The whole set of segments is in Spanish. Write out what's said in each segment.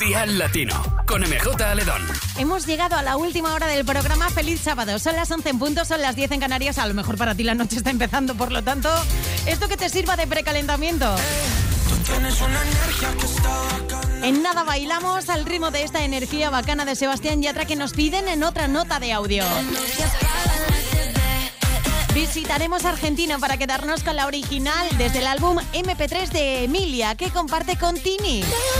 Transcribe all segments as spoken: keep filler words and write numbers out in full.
Dial Latino, con M J Aledón. Hemos llegado a la última hora del programa. Feliz sábado. Son las once en punto, son las diez en Canarias. A lo mejor para ti la noche está empezando, por lo tanto, esto que te sirva de precalentamiento. En nada bailamos al ritmo de esta energía bacana de Sebastián Yatra que nos piden en otra nota de audio. Visitaremos Argentina para quedarnos con la original desde el álbum eme pe tres de Emilia, que comparte con Tini.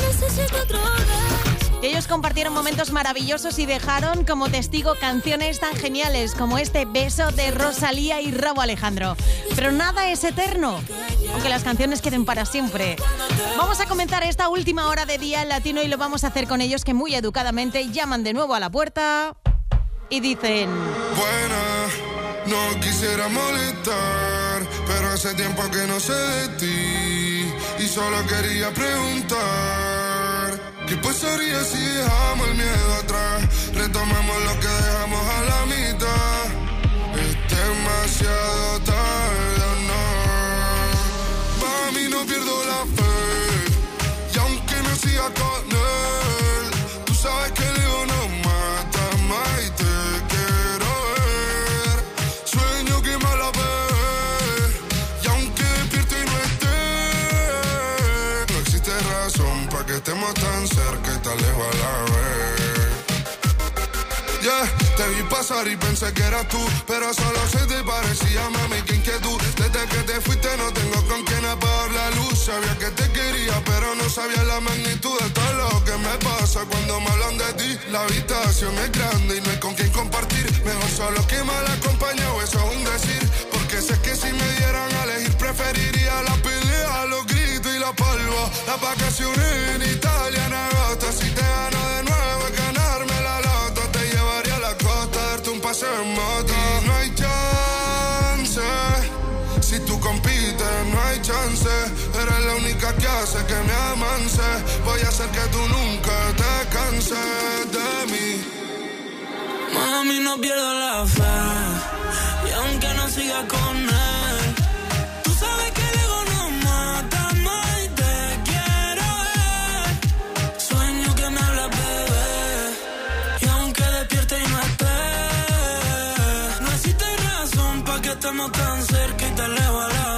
Ellos compartieron momentos maravillosos y dejaron como testigo canciones tan geniales como este Beso de Rosalía y Rauw Alejandro. Pero nada es eterno, aunque las canciones queden para siempre. Vamos a comenzar esta última hora de Día Latino y lo vamos a hacer con ellos que muy educadamente llaman de nuevo a la puerta y dicen... Buena, no quisiera molestar, pero hace tiempo que no sé de ti y solo quería preguntar ¿qué pasaría si dejamos el miedo atrás? Retomamos lo que dejamos a la mitad. Es demasiado tarde, no. Mami, no pierdo la fe y aunque no siga con él, tú sabes que el ego no mata más y te quiero ver. Sueño que me la ve y aunque despierto y no esté, no existe razón para que estemos tan cerca y tan lejos a la vez. Yeah, te vi pasar y pensé que eras tú, pero solo se te parecía, mami, qué inquietud. Desde que te fuiste no tengo con quién apagar la luz. Sabía que te quería, pero no sabía la magnitud de todo lo que me pasa cuando me hablan de ti. La habitación es grande y no hay con quién compartir. Mejor solo que mal acompañado, eso es un decir. Porque sé que si me dieran a elegir preferiría la pelea, los gritos y la palva. Las vacaciones en Italia en agosto. Si te gano de nuevo es ganarme la loto. Te llevaría a la costa, darte un paseo en moto. Y no hay chance, si tú compites no hay chance. Eres la única que hace que me amance. Voy a hacer que tú nunca te canses de mí. Mami, no pierdo la fe y aunque no siga con él, tú sabes que el ego no mata más y te quiero ver. Sueño que me hablas, bebé, y aunque despierte y no esté, no existe razón para que estemos tan cerca y tan lejos a la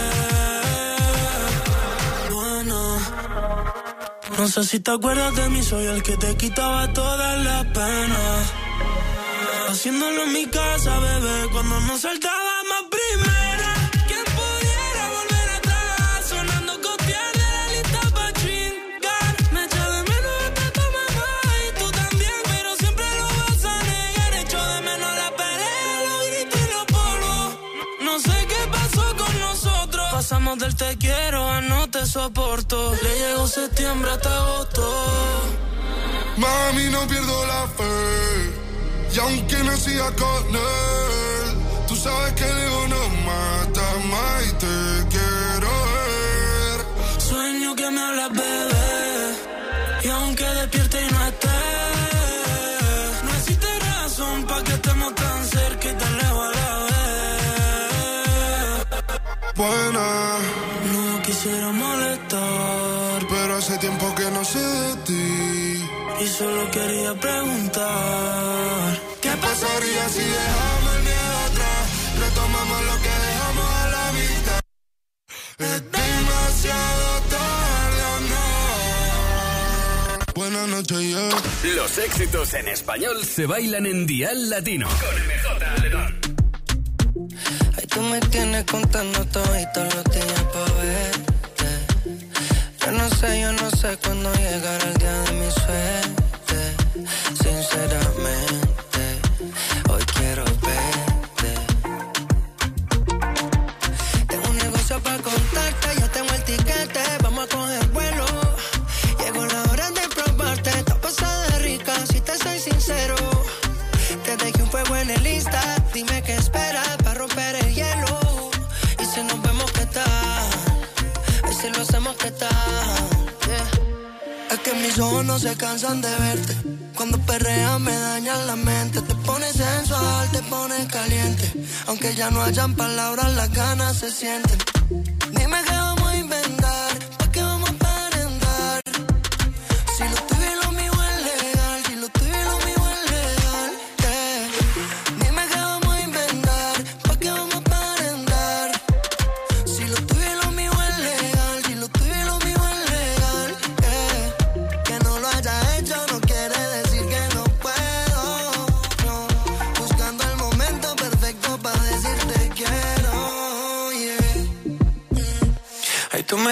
vez. Bueno, no sé si te acuerdas de mí, soy el que te quitaba todas las penas. Haciéndolo en mi casa, bebé, cuando nos saltábamos primera. ¿Quién pudiera volver atrás? Sonando copiar de la lista pa' chingar. Me echo de menos hasta tu mamá y tú también, pero siempre lo vas a negar. Echo de menos la pelea, los gritos y los polvos. No sé qué pasó con nosotros. Pasamos del te quiero a no te soporto. Le llegó septiembre hasta agosto. Mami, no pierdo la fe y aunque no siga con él, tú sabes que el ego no mata más y te quiero ver. Sueño que me hablas, bebé, y aunque despierte y no esté, no existe razón para que estemos tan cerca y tan lejos a la vez. Buena, no quisiera molestar, pero hace tiempo que no sé de ti y solo quería preguntar ¿qué pasaría si dejamos el miedo atrás? Retomamos lo que dejamos a la mitad. Es demasiado tarde, ¿o no? Buenas noches, yeah. Los éxitos en español se bailan en Dial Latino con M J Aledón. Ay, tú me tienes contando todo y todos los días pa' verte. Yo no sé, yo no sé cuándo llegará el día de mi suerte. Sinceramente, hoy quiero verte. Tengo un negocio para contarte, ya tengo el tiquete, vamos a coger vuelo. Llegó la hora de probarte, está pasada de rica, si te soy sincero. Te dejé un fuego en el Insta, dime qué esperas para romper el hielo. Y si nos vemos, ¿qué tal? Y si lo hacemos, ¿qué tal? Yeah. Es que mis ojos no se cansan de verte. Cuando perreas me dañan la mente. Te pones sensual, te pones caliente. Aunque ya no hayan palabras, las ganas se sienten. Dime qué vamos a inventar, pa' qué vamos a aparentar. Si lo tuyo y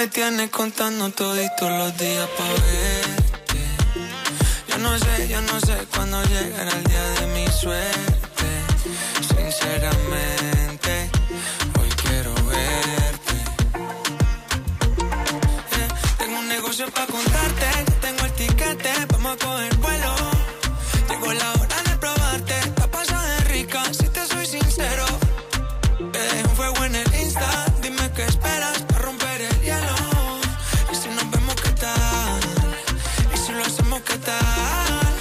tienes contando toditos los días pa' verte. Yo no sé, yo no sé cuándo llegará el día de mi suerte. Sinceramente, hoy quiero verte. Yeah, tengo un negocio pa' contarte, tengo el tiquete, vamos a coger vuelo. Llegó la hora de probarte, la pasada de rica, si te soy sincero. Te dejo un fuego en el Insta, dime qué esperas para romper el hielo. Y si nos vemos, ¿qué tal? Y si lo hacemos, ¿qué tal?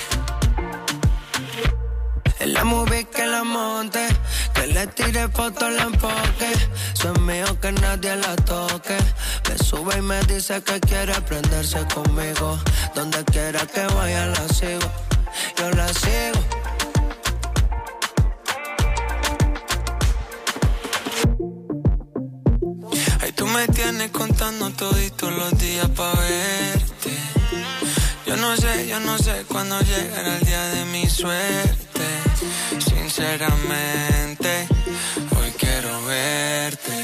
En la movie que la monte, que le tire fotos, la enfoque. Soy mío que nadie la toque. Me sube y me dice que quiere prenderse conmigo. Donde quiera que vaya la sigo, yo la sigo. Ay, tú me tienes contando toditos los días pa' verte. Yo no sé, yo no sé cuándo llegará el día de mi suerte. Sinceramente, hoy quiero verte.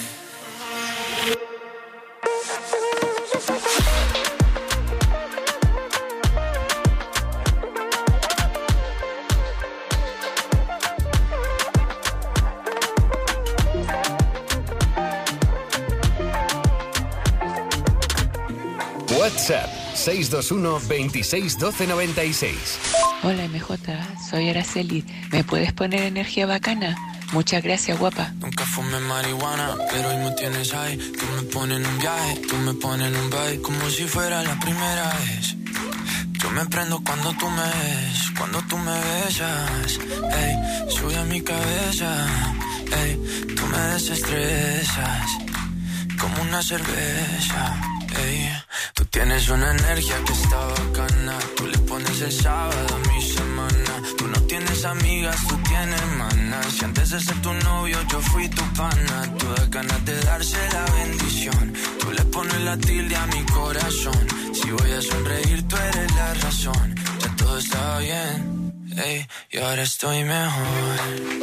WhatsApp seis dos uno, veintiséis, doce, noventa y seis. Hola M J, soy Araceli. ¿Me puedes poner energía bacana? Muchas gracias, guapa. Nunca fumé marihuana, pero hoy me tienes ahí. Tú me pones en un viaje, tú me pones en un baile, como si fuera la primera vez. Yo me prendo cuando tú me ves, cuando tú me besas. Ey, sube a mi cabeza. Ey, tú me desestresas, como una cerveza. Ey, tú tienes una energía que está bacana. Tú le pones el sábado a mi semana. Tú no tienes amigas, tú tienes hermanas. Si antes de ser tu novio yo fui tu pana. Tú das ganas de darse la bendición. Tú le pones la tilde a mi corazón. Si voy a sonreír tú eres la razón. Ya todo está bien, ey, y ahora estoy mejor.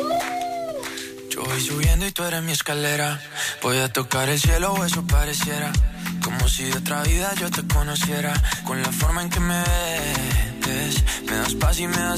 Yo voy subiendo y tú eres mi escalera. Voy a tocar el cielo o eso pareciera. Como si de otra vida yo te conociera. Con la forma en que me ves, me das paz y me das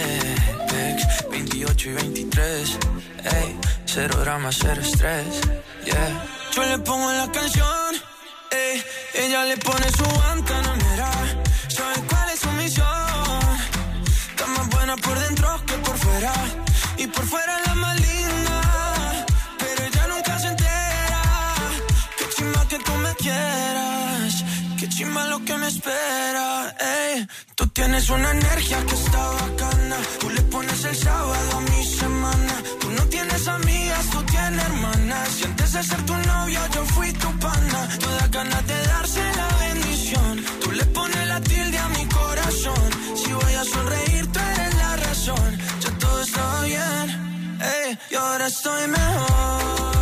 sex. veintiocho y veintitrés, ey, cero drama, cero estrés, yeah. Yo le pongo la canción, ey, ella le pone su guantanamera. ¿Sabe cuál es su misión? Está más buena por dentro que por fuera. Y por fuera la más linda, pero ella nunca se entera. Qué chimba que tú me quieras, qué chimba lo que me espera, ey. Tú tienes una energía que está bacana. Tú le pones el sábado a mi semana. Tú no tienes amigas, tú tienes hermanas. Si antes de ser tu novio yo fui tu pana. Tú das ganas de darse la bendición. Tú le pones la tilde a mi corazón. Si voy a sonreír tú eres la razón. Ya todo está bien, ey, y ahora estoy mejor.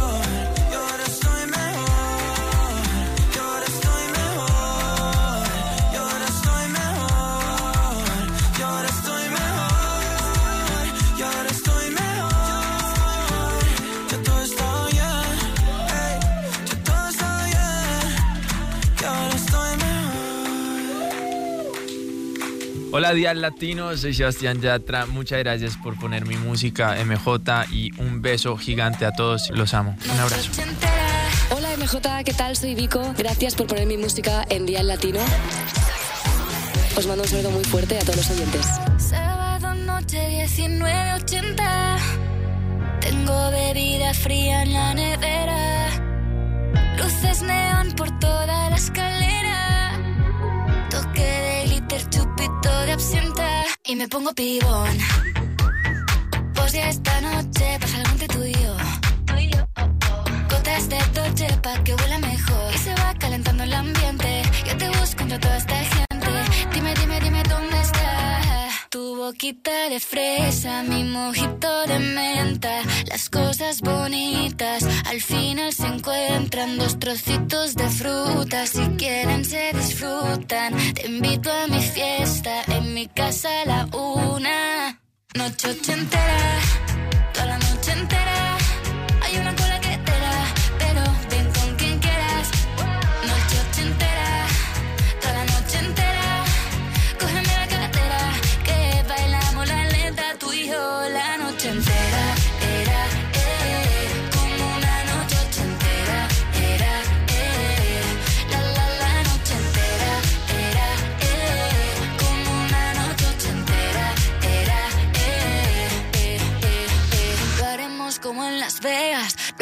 Hola Días Latinos, soy Sebastián Yatra, muchas gracias por poner mi música M J y un beso gigante a todos, los amo, un abrazo. Hola M J, ¿qué tal? Soy Vico, gracias por poner mi música en Días Latino. Os mando un saludo muy fuerte a todos los oyentes. Sábado noche diecinueve ochenta, tengo bebida fría en la nevera, luces neón por toda la escalera, toque de glitter, chupito de absenta y me pongo pibón. Pues ya esta noche pasa algo entre tú y yo. Gotas de Dolce pa' que huela mejor y se va calentando el ambiente. Yo te busco entre toda esta gente. Dime, dime, dime dónde está tu boquita de fresa, mi mojito de menta. Las cosas bonitas al final se encuentran, dos trocitos de fruta, si quieren se disfrutan. Te invito a mi fiesta, en mi casa a la una. Noche ochentera, toda la noche entera. Hay una cola que te da, pero ven con quien quieras. Noche ochentera.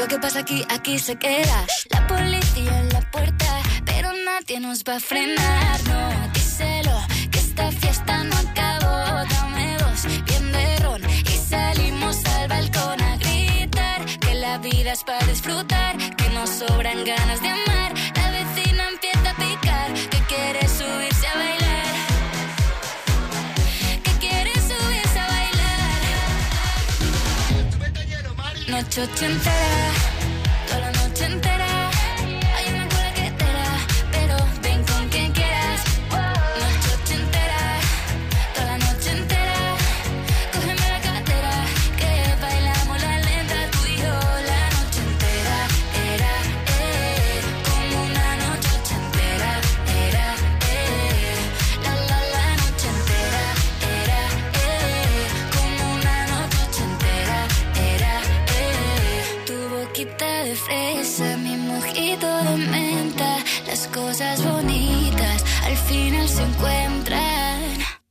Lo que pasa aquí, aquí se queda. La policía en la puerta, pero nadie nos va a frenar. No, díselo, que esta fiesta no acabó. Dame dos, bien de ron, y salimos al balcón a gritar. Que la vida es para disfrutar, que nos sobran ganas de amar. La vecina empieza a picar, que quiere subirse a bailar. Que quiere subirse a bailar. Noche ochentera, toda la noche entera. Hay una culaquetera, pero ven con quien quieras. Noche ochentera, toda la noche entera. Cógeme la cartera, que bailamos la lenta tú y yo. La noche entera era, eh, como una noche ochentera. Era, eh, la la la noche entera. Era, eh, como una noche ochentera. Era, eh, tu boquita de fresa, mi mojito de menta. Las cosas bonitas al final se encuentran.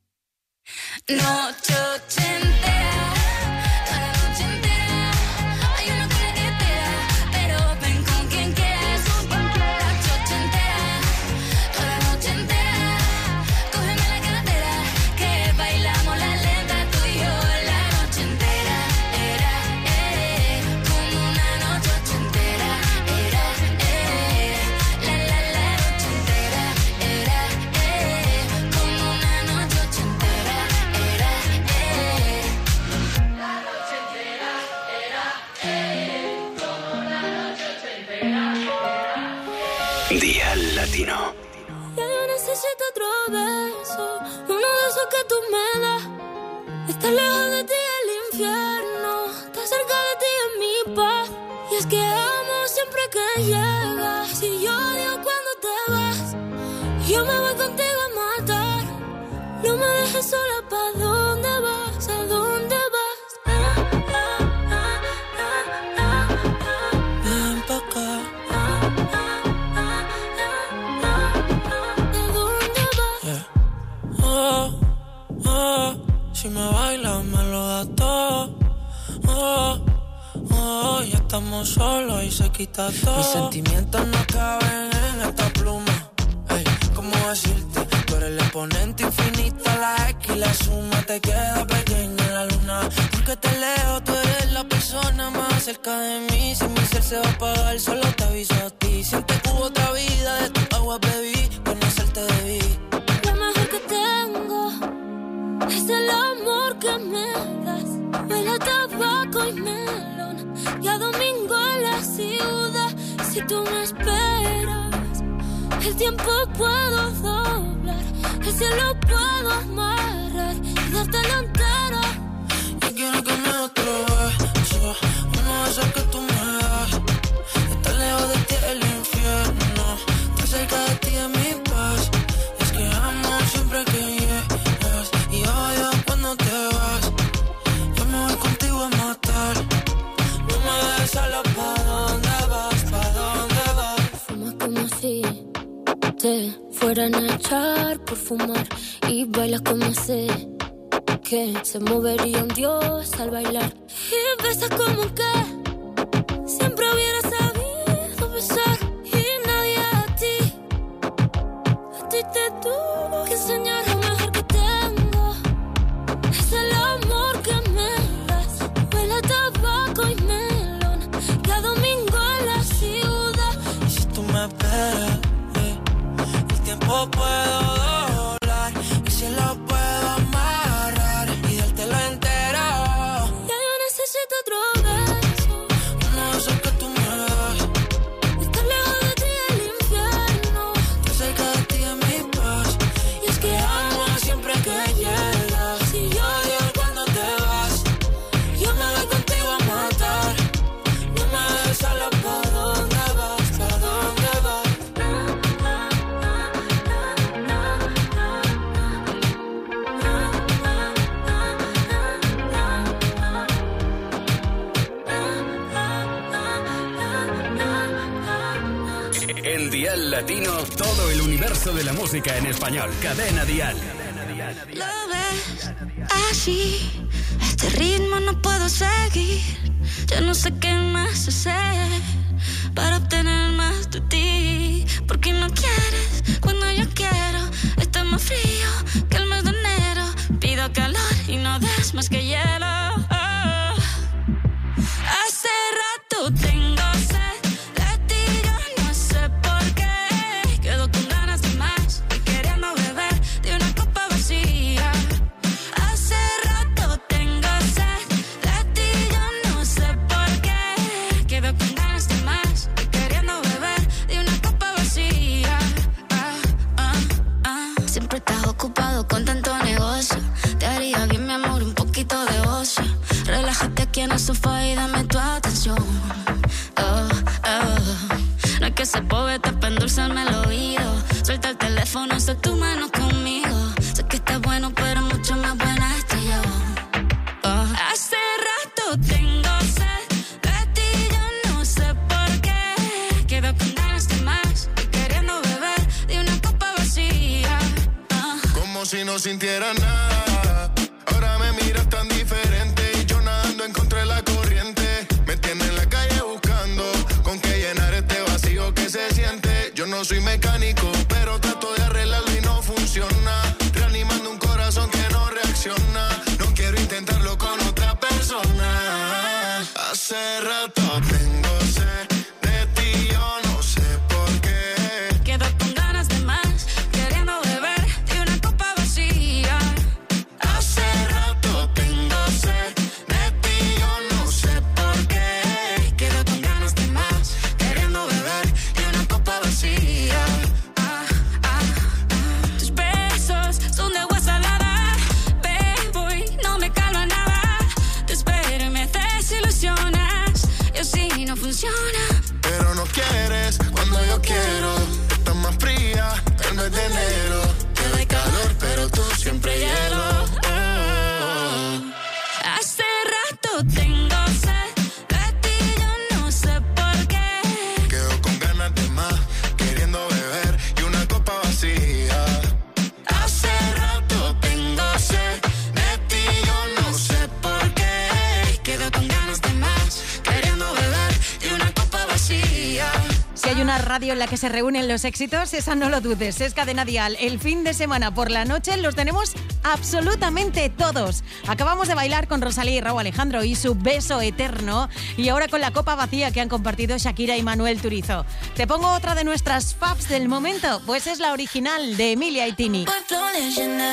Noche ochentera, toda la noche entera. Hay una culaquetera, pero ven con quien quieras. Noche ochentera, toda la noche entera. Cógeme la cartera, que bailamos la lenta tú y yo. La noche entera era, eh, como una noche ochentera. Era, eh, la la la noche entera. Era, eh, como una noche ochentera. Era, eh, la noche entera. Era, eh, como una noche ochentera. Dial Latino. Ya yo necesito otro beso, uno de esos que tú me das. Está lejos de ti el infierno, está cerca de ti en mi paz. Y es que amo siempre que llegas, y yo odio cuando te vas. Yo me voy contigo a matar, no me dejes sola. ¿Pa' dónde vas? ¿A dónde vas? Ah, ah, ah, ah, ah, ah. Ven pa' acá. ¿A dónde vas? Yeah. Oh, oh, si me bailas me lo das todo. Oh, oh, ya estamos solos y se quita todo. Mis sentimientos no caben en esta pluma. Ey, ¿cómo decirte? Tú eres el exponente infinito, la X y la suma te queda pequeña en la luna. Porque te leo, tú eres la persona más cerca de mí. Si mi ser se va a apagar, solo te aviso a ti. Siente que hubo otra vida, de tu agua bebí, conocerte debí. Lo mejor que tengo es el amor que me das. Huele a tabaco y melón, y a domingo en la ciudad. Si tú me esperas, el tiempo puedo doblar, el cielo puedo amarrar y dártelo entero. Yo quiero que me des otro beso, uno de esos que tú me das. Está lejos de ti el infierno, está cerca de ti en mi paz. Es que amo siempre que llegas, y odio cuando te vas. Yo me voy contigo a matar, no me dejes sola. ¿Pa' dónde vas? ¿Pa' dónde vas? Fumas como si te fueran a echar por fumar, y bailas como sé que se movería un dios al bailar. Y besas como que siempre hubiera sabido besar, y nadie a ti, a ti te tuvo que enseñar. Lo mejor que tengo es el amor que me das. Huele a tabaco y melón, cada domingo en la ciudad. Y si tú me esperas, eh, el tiempo puedo doblar, y si lo puedo amarrar y dártelo entero. Ya yo necesito otro beso, Uno de esos que tú me das. estar lejos de ti el infierno. Estoy cerca de ti en mi paz. Y es que Amo siempre que llegas, si y yo odio cuando te vas. Yo me voy contigo a matar, no me dejes sola. ¿Pa' dónde vas? ¿Pa' dónde vas? En Dial Latino, todo el universo de la música en español. Cadena Dial. Lo ves así, este ritmo no puedo seguir. Ya no sé qué más hacer para obtener más de ti. Porque no quieres cuando yo quiero. Está más frío que el mes de enero. Pido calor y no das más que hielo. Oh. Hace rato tengo sed de ti, yo no sé por qué. Quedo con ganas de más y queriendo beber de una copa vacía. Hace rato tengo sed de ti, yo no sé por qué. Quedo con ganas de más y queriendo beber de una copa vacía. Ah, ah, ah. Siempre estás ocupado con tanto negocio. Te haría bien, mi amor, un poquito de ocio. Relájate aquí en el sofá y dame tu atención. Oh, oh. No hay que ser poeta para endulzarme el oído. Suelta el teléfono, haz tu mano conmigo. Sé que estás bueno, pero mucho más buena estoy yo. Oh. Hace rato tengo sed de ti, yo no sé por qué. Quedo con ganas de más y queriendo beber de una copa vacía. Oh. Como si no sintiera nada. Ahora me miras tan diferente y yo nadando en contra de la corriente. Me tiene en la calle buscando con qué llenar este vacío que se siente. Yo no soy mecánico, pero trato de arreglarlo y no funciona. Reanimando un corazón que no reacciona. No quiero intentarlo con otra persona. Hace rato tengo sed de ti, yo no sé por qué. Quedo con ganas de más, queriendo beber de una copa vacía. Hace rato tengo sed de ti, yo no sé por qué. Quedo con ganas de más, queriendo beber de una copa vacía. Ah, ah, ah. Tus besos son de agua salada. Bebo y no me calma nada. Te espero y me desilusionas. Y así no funciona. Pero no quieres cuando yo quiero. Estás más fría que el mes de enero. Te doy calor, pero tú siempre hielo. Oh. Hace rato tengo sed de ti, yo no sé por qué. Quedo con ganas de más, queriendo beber y una copa vacía. Hace rato tengo sed de ti, yo no sé por qué. Quedo con ganas de más, queriendo beber y una copa vacía. Si hay una radio en la que se reúnen los éxitos, esa no lo dudes, es Cadena Dial. El fin de semana por la noche los tenemos absolutamente todos. Acabamos de bailar con Rosalía y Rauw Alejandro y su beso eterno, y ahora con la copa vacía que han compartido Shakira y Manuel Turizo. ¿Te pongo otra de nuestras faves del momento? Pues es la original de Emilia y Tini. Voy floreciendo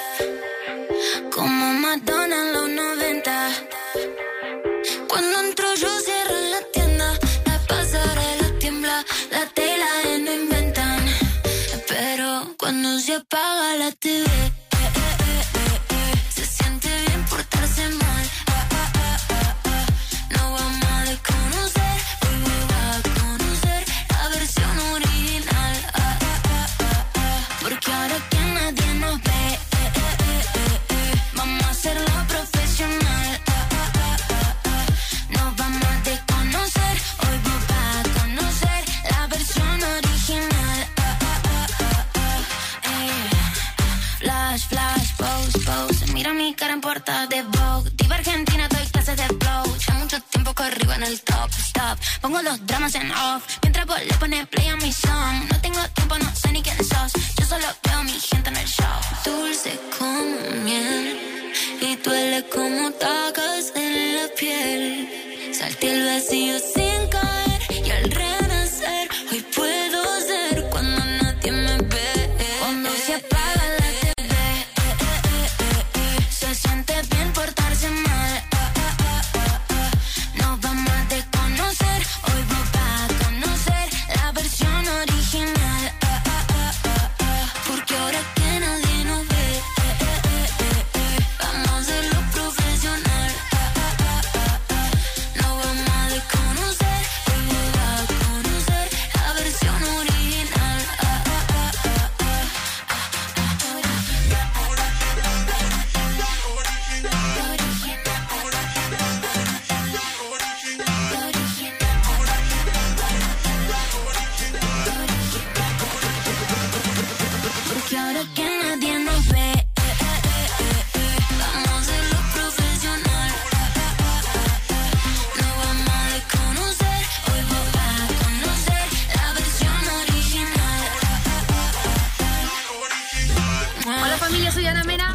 como Madonna en los noventa. Cuando entro yo cierro la tienda. La pasarela tiembla, la tela de no inventan. Pero cuando se apaga la T V, eh, eh, eh, eh, eh, se siente bien portarse mal. Ah, ah, ah, ah, ah. No vamos a desconocer, hoy voy a conocer la versión original. Ah, ah, ah, ah, ah. Porque ahora que nadie nos ve, eh, eh, eh, eh, eh, vamos a hacerlo profesional. Ah, ah, ah, ah, ah. Nos vamos a desconocer, hoy voy a conocer la versión original. Ah, ah, ah, ah, ah. Eh. Flash, flash, pose, pose. Mira mi cara en portada de Vogue. Diva argentina, doy clases de flow. Ya mucho tiempo que arriba en el top, stop. Pongo los dramas en off. Mientras vos le pones play a mi song. No tengo tiempo, no sé ni quién sos. Yo solo veo a mi gente en el show. Dulce como miel y duele como tacas en la piel. Salté el vacío sin caer y al renacer hoy puedo ser cuando nadie me ve. Cuando se apaga la T V, eh, eh, eh, eh, se siente bien portarse mal. Ah, ah, ah, ah, ah. Nos vamos a desconocer, hoy voy a conocer la versión original. Ah, ah, ah, ah, ah. Porque ahora que nadie nos ve, eh, eh, eh, eh, eh, vamos a hacerlo profesional. Ah, ah, ah, ah, ah. Nos vamos a desconocer, Hola familia, soy Ana Mena.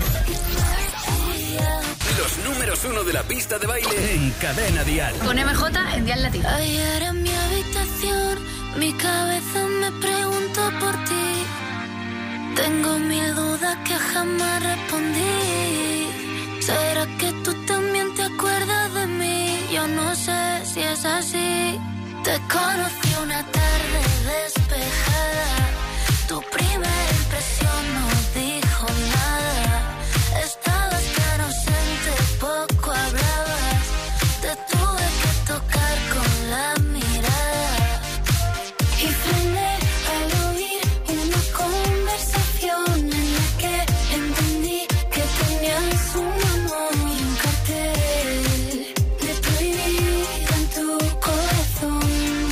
Los números uno de la pista de baile en Cadena Dial. Con M J en Dial Latino. Ayer en mi habitación, mi cabeza me preguntó por ti. Tengo mil dudas que jamás respondí. ¿Será que tú también te acuerdas de mí? Yo no sé si es así. Te conocí una tarde despejada. Tu primera impresión no dijo nada. Estabas tan ausente, poco hablabas. Te tuve que tocar con la mirada. Y frené al oír una conversación en la que entendí que tenías un amor y un cartel de prohibido en tu corazón.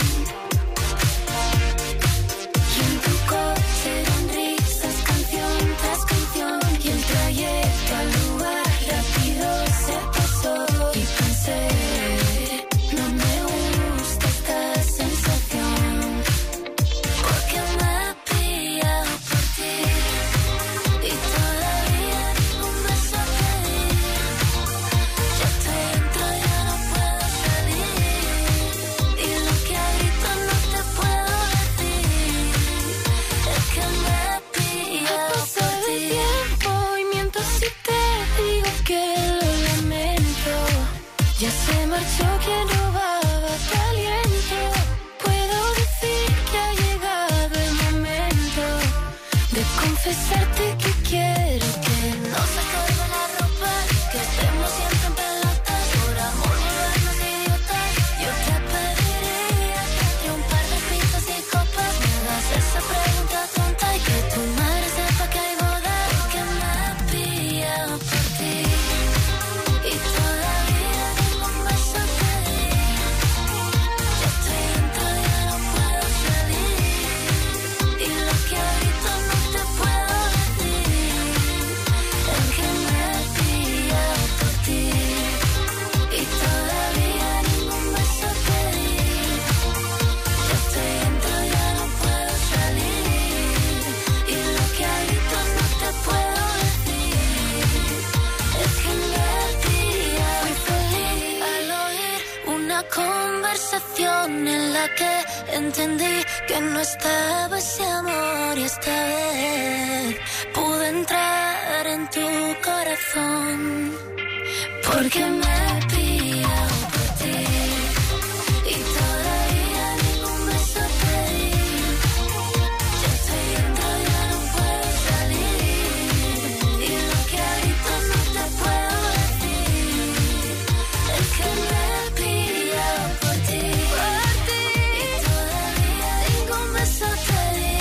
Y en tu coche eran risas, canción tras canción. Y el trayecto al lugar rápido se pasó. Y pensé, no me gusta esta sensación, porque me he pillado por ti. Y todavía ningún beso te di. Ya estoy dentro, ya no puedo salir. Y lo que a gritos no te puedo decir es que me he pillado por ti. Tiempo y miento si te digo que lo lamento. Ya se marchó quien robaba tu aliento. Puedo decir que ha llegado el momento de confesarte que quiero que no se acabe la ropa, que estemos siempre en pelotas, por amor volvernos idiotas. Yo te pediría que entre un par de pizzas y copas me hagas esa pregunta tonta y que tu madre sepa que hay boda, porque me he pillado por ti. Y todavía ningún beso te di. Ya estoy dentro, ya no puedo salir. Y lo que a gritos no te puedo decir es que me he pillado por ti. Y todavía ningún beso te di. Ya estoy dentro, ya no puedo salir. Y lo que a gritos no te puedo decir es que me he pillado. Fui feliz al oír una conversación en la que entendí que no estaba ese amor. Y esta vez pude entrar en tu corazón, porque me he pillado por ti. Y todavía ningún beso te di. Ya estoy dentro, ya no puedo salir. Y lo que a gritos no te puedo decir es que me he pillado por ti. Y todavía ningún beso te di.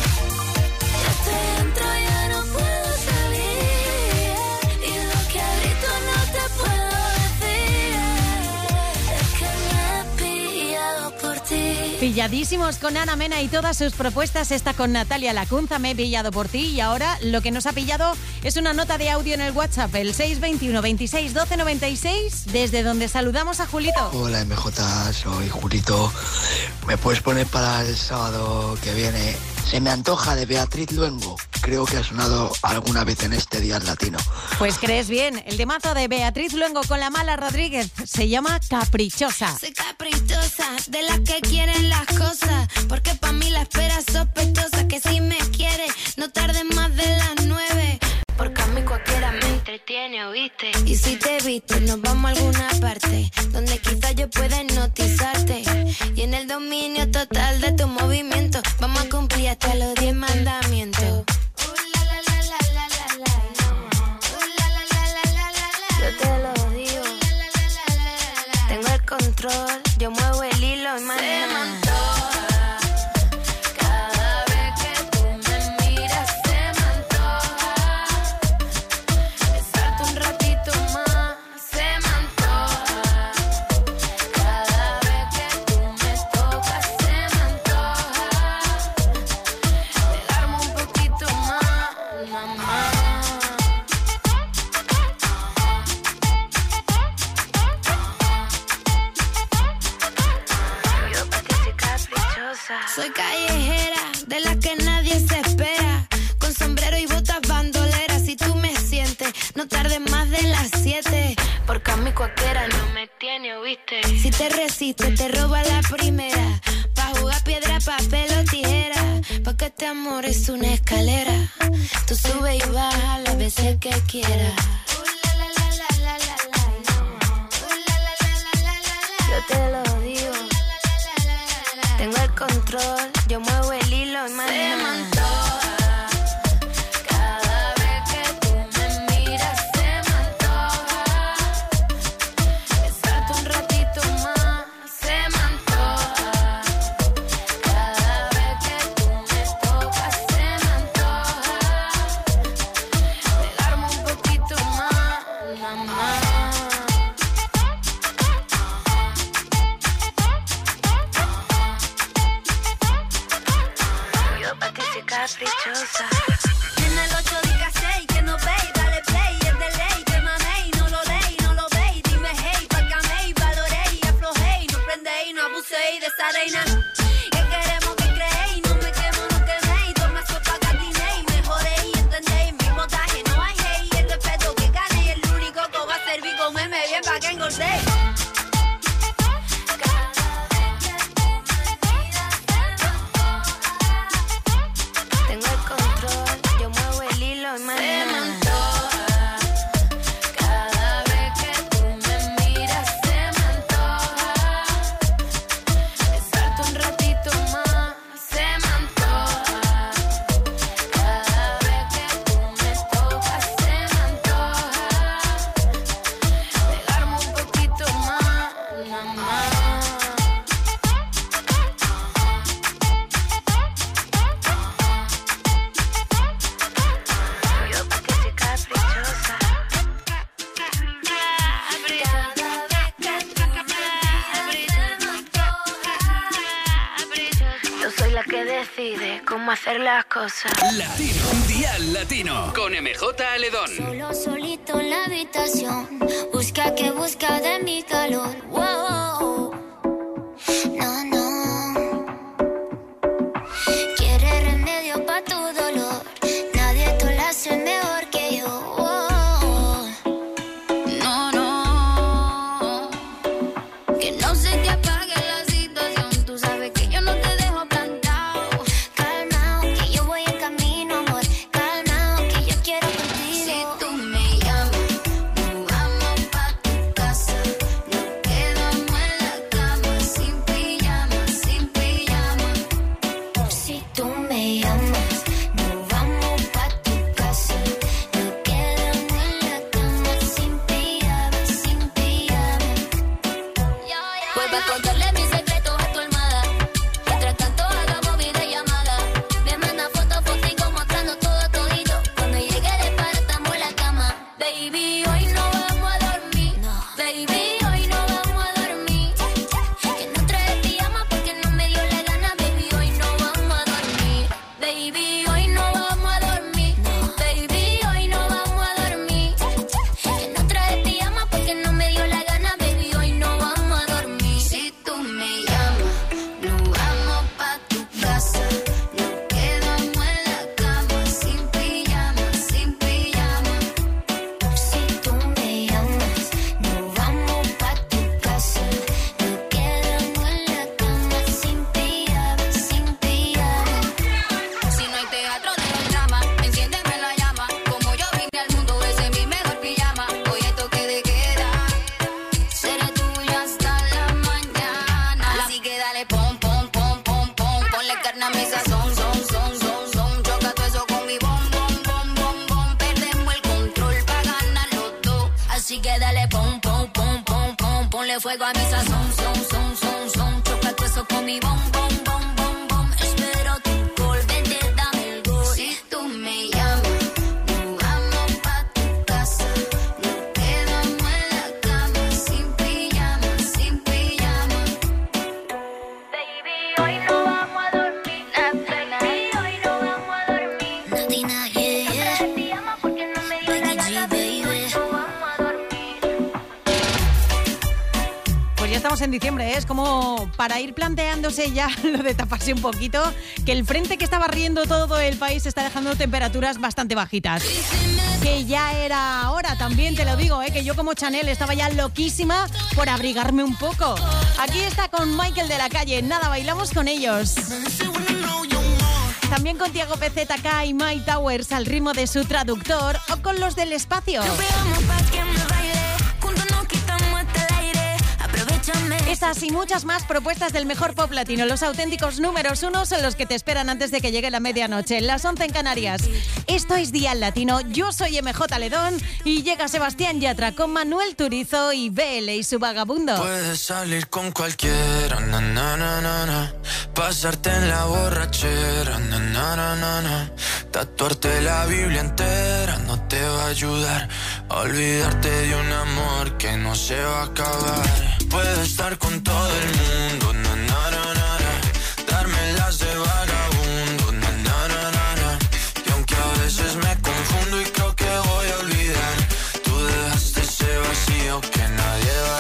Ya estoy dentro, ya no puedo salir. Y lo que a gritos no te puedo decir es que me he pillado por ti. Pilladísimos con Ana Mena y todas sus propuestas. Está con Natalia Lacunza, me he pillado por ti. Y ahora lo que nos ha pillado es una nota de audio en el WhatsApp, el seis veintiuno veintiséis doce noventa y seis, desde donde saludamos a Julito. Hola M J, soy Julito. ¿Me puedes poner para el sábado que viene? Se me antoja, de Beatriz Luengo. Creo que ha sonado alguna vez en este Dial Latino. Pues crees bien, el temazo de Beatriz Luengo con la Mala Rodríguez se llama Caprichosa. Soy caprichosa, de las que quieren las cosas, porque pa' mí la espera es sospechosa. Que si me quiere, no tarde más de las nueve, porque a mí cualquiera me entretiene, ¿oíste? Y si te viste, nos vamos a alguna parte donde quizás yo pueda hipnotizarte. Y en el dominio total de tu movimiento vamos a cumplir hasta los diez mandamientos. Yo te lo digo, tengo el control, yo muevo el hilo y más nada. Cada vez que tú me miras se me antoja besarte un ratito más, se me antoja. Cada vez que tú me tocas se me antoja pegarme un poquito más, mamá. Soy callejera, de la que nadie se espera, con sombrero y botas bandolera. porque a mí cualquiera no me tiene, ¿oíste? Si te resistes, te roba la primera. Pa' jugar piedra, papel o tijera. Porque este amor es una escalera. Tú subes y bajas las veces que quieras. Yo te lo digo. Tengo el control, yo muevo el hilo y más nada. Caprichosa. En el ocho diga seis, que no veis, dale play, es de ley, que maméis, no lo leí, no lo veis, dime hey, pa' caméis, valoréis, aflojéis, no prendéis, no abuséis de esa reina. Que queremos que creéis, no me quemo, no queméis, toma sopa, gatinéis, mejoréis, entendéis, mi montaje, no hay hey, el respeto que ganéis, el único que va a servir, comerme bien pa' que engordéis. Cómo hacer las cosas. Latino, Dial Latino, con M J Aledón. Solo solito en la habitación, busca que busca de mi calor. Wow. No, no. Quiere remedio pa' tu dolor. Nadie te lo hace mejor que yo. Wow. No, no. Que no se te apague la situación. Tú sabes que yo no te dejo plantado. Fuego a mi sazón, son, son, son, son. Choca todo eso con mi bom, bom, bom, bom, bom. Espero tu gol, vente, dame el gol. Si tú me llamas, nos vamos pa' tu casa. Nos quedamos en la cama, sin pijama, sin pijama. Baby, hoy no vamos a dormir, nada, baby, hoy no vamos a dormir. Nadina, yeah, yeah. Te llama porque no me dio la gana, baby, hoy no vamos a dormir. ya estamos en diciembre, ¿eh? Es como para ir planteándose ya lo de taparse un poquito, que el frente que está barriendo todo el país está dejando temperaturas bastante bajitas. Que ya era hora, también te lo digo, ¿eh? Que yo como Chanel estaba ya loquísima por abrigarme un poco. Aquí está con Michael de la Calle, nada, bailamos con ellos. También con Tiago P Z K y My Towers al ritmo de su traductor, o con los del espacio. Estas y muchas más propuestas del mejor pop latino. Los auténticos números uno son los que te esperan antes de que llegue la medianoche. Las once en Canarias. Esto es Dial Latino. Yo soy M J Ledón y llega Sebastián Yatra con Manuel Turizo y B L y su Vagabundo. Puedes salir con cualquiera, na, na, na, na, na. Pasarte en la borrachera, na, na, na, na, na. Tatuarte la Biblia entera no te va a ayudar a olvidarte de un amor que no se va a acabar. Puedo estar con todo el mundo, na, na, na, na, na. Darme las de vagabundo, na, na, na, na, na. Y aunque a veces me confundo y creo que voy a olvidar, tú dejaste ese vacío que nadie va a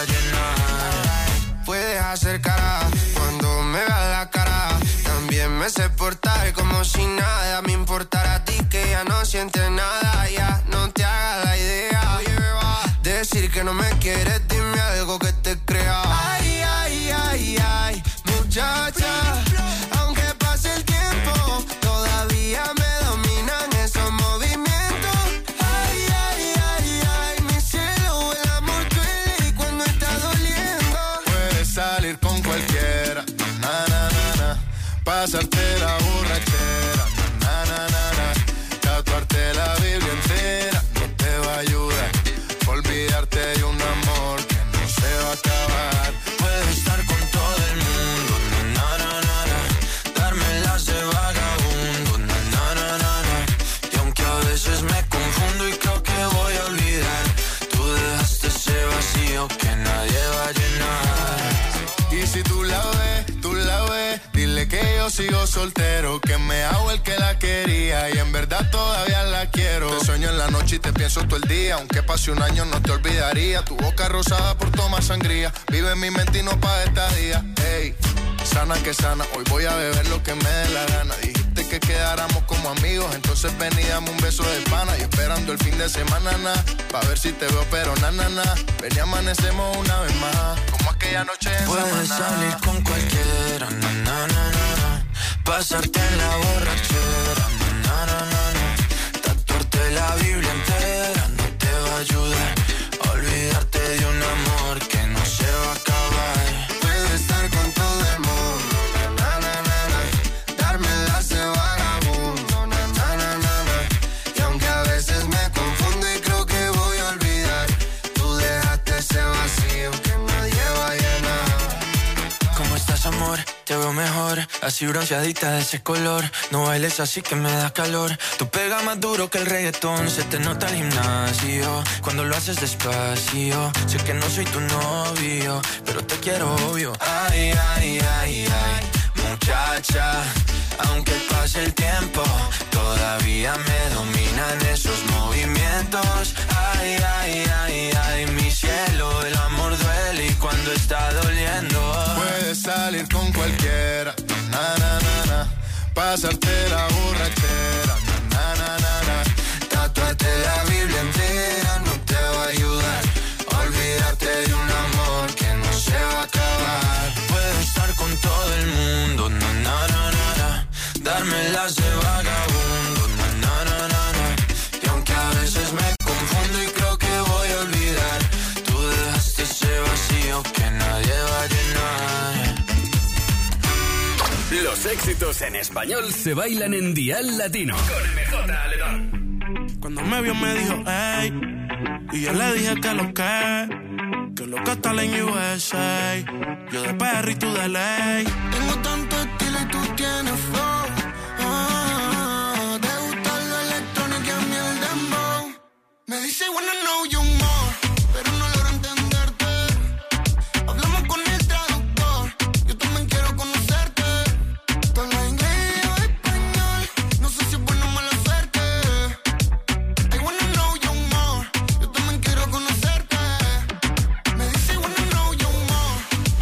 llenar. Puedes hacer cara cuando me veas la cara. También me sé portar como si nada me importara a ti, que ya no sientes nada. Ya no te hagas la idea. Decir que no me quieres, dime algo que te crea. Ay, ay, ay, ay, muchacha, aunque pase el tiempo, todavía me dominan esos movimientos. Ay, ay, ay, ay, mi cielo, el amor duele y cuando está doliendo. Puedes salir con cualquiera, na, na, na, na. Pasarte la borrachera, na, na, na, na. Tatuarte la Biblia entera no te va a ayudar. Olvidarte de un amor que no se va a acabar. Puedo estar con todo el mundo, na, na, na, na. Darme las de vagabundo, na, na, na, na, na. Y aunque a veces me confundo y creo que voy a olvidar, tú dejaste ese vacío que nadie va a llenar. Y si tú la ves, tú la ves, dile que yo sigo soltero, que me hago el que la quería y en verdad todavía la quiero. Te sueño en la noche y te pienso todo el día, aunque pase un año no te olvidaría. Tu boca rosada por tomar sangría, vive en mi mente y no pa' esta día. Ey, sana que sana, hoy voy a beber lo que me dé la gana. Dijiste que quedáramos como amigos, entonces ven y dame un beso de pana. Y esperando el fin de semana, na, pa' ver si te veo, pero na, na, na. Ven y amanecemos una vez más, como aquella noche en Puedes Samaná. salir con cualquiera, na, na, na, na, na. Pasarte en la borrachera, na, na, na, na. Tatuarte la Biblia entera no te va a ayudar a olvidarte de un amor que no se va a acabar. Puedo estar con todo el mundo, na, na, na, na. Darme las de vagabundo, na, na, na, na, na. Y aunque a veces me confundo y creo que voy a olvidar, tú dejaste ese vacío que nadie va a llenar. ¿Cómo estás, amor? Te veo mejor, así bronceadita de ese color. No bailes así que me da calor. Tú pegas más duro que el reggaetón. Se te nota el gimnasio cuando lo haces despacio. Sé que no soy tu novio, pero te quiero obvio. Ay, ay, ay, ay, muchacha, aunque pase el tiempo, todavía me dominan esos movimientos. Ay, ay, ay, ay, mi cielo, el amor duele y cuando está doliendo. Puedes salir con cualquiera, na, na, na, na. Pasarte la borrachera, na, na, na, na. Tatuarte la Biblia entera no te va a ayudar a olvidarte de un amor que no se va a acabar. Puedo estar con todo el mundo, na, na, na, na, na. Darme las de vagabundo, na, na, na, na, na. Y aunque a veces me confundo y creo que voy a olvidar, tú dejaste ese vacío que nadie va a llenar. Los éxitos en español se bailan en Dial Latino. Con M J Ledón. Cuando me vio me dijo, hey, y yo le dije que lo que, que lo que está en U S A. Yo de perro y tú de ley. Tengo tanto estilo y tú tienes flow. Ah, te gusta lo electrónico y a mí el dembow. Me dice, wanna know you more, pero no logro entenderte. Hablamos con el traductor, yo también quiero conocerte. Tú hablas inglés y yo español, no sé si es buena o mala suerte. I wanna know you more, yo también quiero conocerte. Me dice, wanna know you more,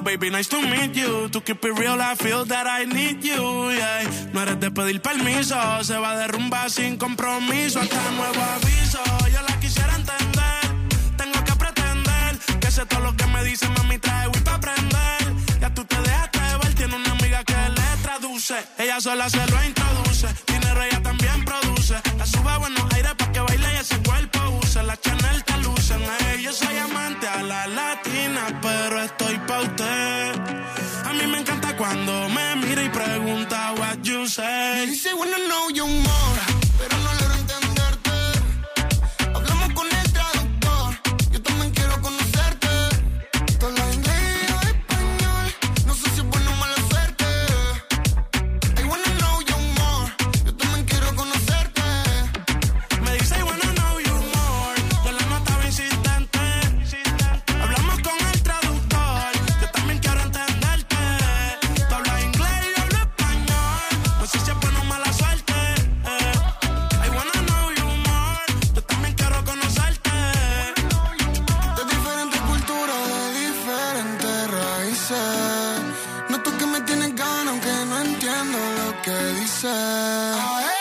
baby, nice to meet you. To keep it real, I feel that I need you, yeah. No eres de pedir permiso, se va a derrumbar sin compromiso. Hasta nuevo aviso, yo la quisiera entender. Tengo que pretender que sé todo lo que me dice, mami, trae Wii pa' aprender. Ya tú te dejaste ver, tiene una amiga que le traduce. Ella sola se lo introduce, dinero ella también produce. La sube a buenos aires pa' que baile y ese cuerpo use. La Chanel te lucen, hey, yo soy amante a la latina, pero estoy pa' usted. A mí me encanta cuando me mira y pregunta what you say. Me dice wanna know you more, pero no logro entenderte. Hablamos con el traductor, yo también quiero conocerte. Todo lo inglés o español, no sé si es bueno o mala suerte. I wanna know you more, yo también quiero conocerte. Me dice I wanna know you more, yo la notaba insistente. Hablamos con el traductor, yo también quiero entenderte. Tú hablas inglés y yo hablo español, no sé si es bueno o mala suerte. I wanna know you more, yo también quiero conocerte. De diferentes culturas, de diferentes raíces. Noto que me tienes ganas, aunque no entiendo lo que dices.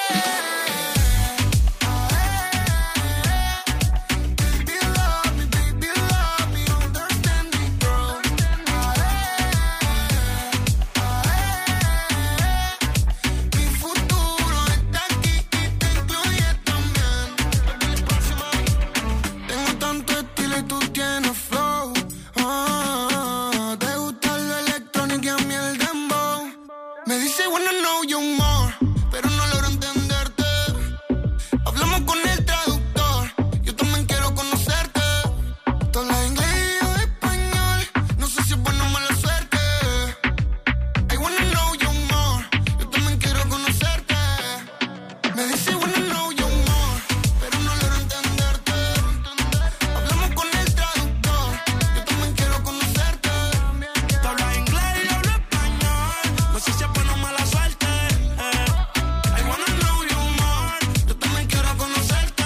Tengo tanto estilo y tú tienes flow. Ah, te gusta lo electrónico y a mí el dembow. Me dice wanna know you more, pero no logro entenderte. Hablamos con el traductor, yo también quiero conocerte. Todo lo inglés o español, no sé si es bueno o mala suerte. I wanna know you more, yo también quiero conocerte. Me dice wanna know you more, pero no logro entenderte. Hablamos con el traductor, yo también quiero conocerte. Tú hablas inglés y yo hablo español, no sé si es bueno o mala suerte. I wanna know you more, yo también quiero conocerte.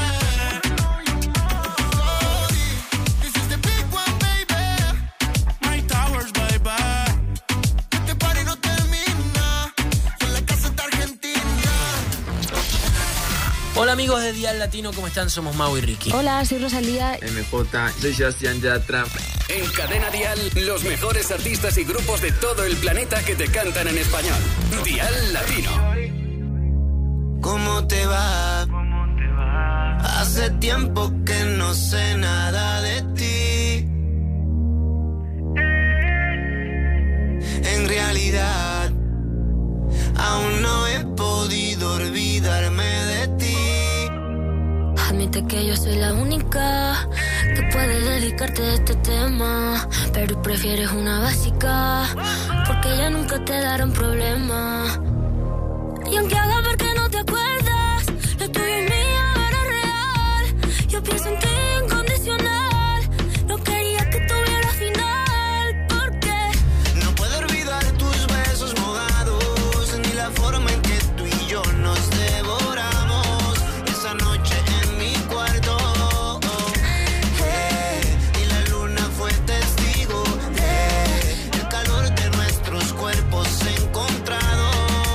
This is the big one, baby. My Towers, baby. Este party no termina, son la casa de Argentina. Hola amigos de Dial Latino, ¿cómo están? Somos Mau y Ricky. Hola, soy Rosalía. M J, soy Sebastián Yatra. En Cadena Dial, los mejores artistas y grupos de todo el planeta que te cantan en español. Dial Latino. ¿Cómo te va? Hace tiempo que no sé nada de ti. En realidad, aún no he podido olvidarme de ti. Admite que yo soy la única que puede dedicarte a este tema, pero prefieres una básica porque ya nunca te darán problema. Y aunque haga ver que no te acuerdas, lo tuyo y mío era real. Yo pienso en ti incondicional, no quería que tuviera final, porque No puedo olvidar tus besos mojados, ni la forma en que tú y yo nos devoramos esa noche en mi cuarto. Eh, y la luna fue testigo de el calor de nuestros cuerpos encontrados.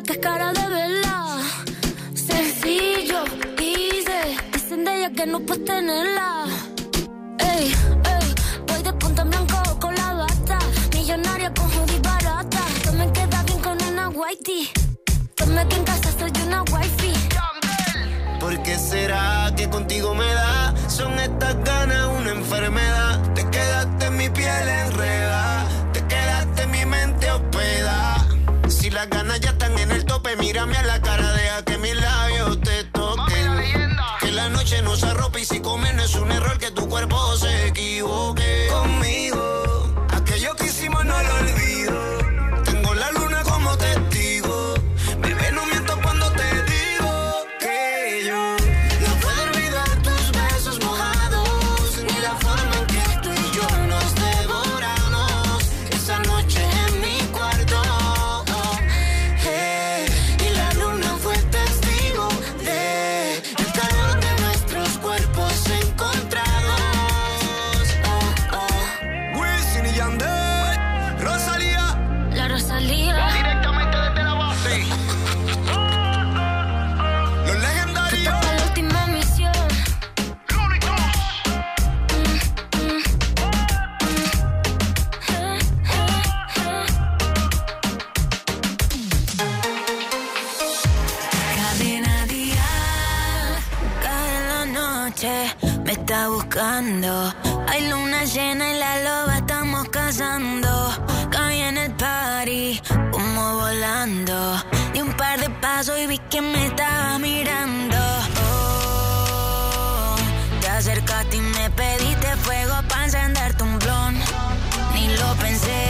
que es cara de verla. Sencillo, easy. Dicen de ella que no puedes tenerla. Ey, ey, voy de punta en blanco con la bata. Millonaria con hoodie barata. Tú me quedas bien con una whitey. Dime que en casa soy una wifi. ¿Por qué será que contigo me da? Son estas ganas una enfermedad. Te quedaste en mi piel enredada. Te quedaste en mi mente hospedada. Si las ganas ya están en el tope, mírame a la cara, deja que mis labios te toquen. Que la noche no se arrope y si comer no es un error, que tu cuerpo se equivoque. Conmigo, aquello que hicimos no lo olvido. Tengo la luna como testigo. Bebé, no miento cuando te digo que yo no puedo olvidar tus besos mojados, ni la forma en que tú y yo nos devoramos esa noche en mi cuarto. Oh, hey, y la luna fue testigo de el calor de nuestros cuerpos encontrados. Oh, oh. Wisin y Yandel, Rosalía, la Rosalía. Directamente desde la base. Los legendarios. Esta es la última misión. Cadena Dial, cae la noche, me está buscando. Hay luna llena y la loba estamos cazando. Caí en el party, como volando. Di un par de pasos y vi que me estaba mirando. Oh, te acercaste y me pediste fuego para encenderte un blon. Ni lo pensé,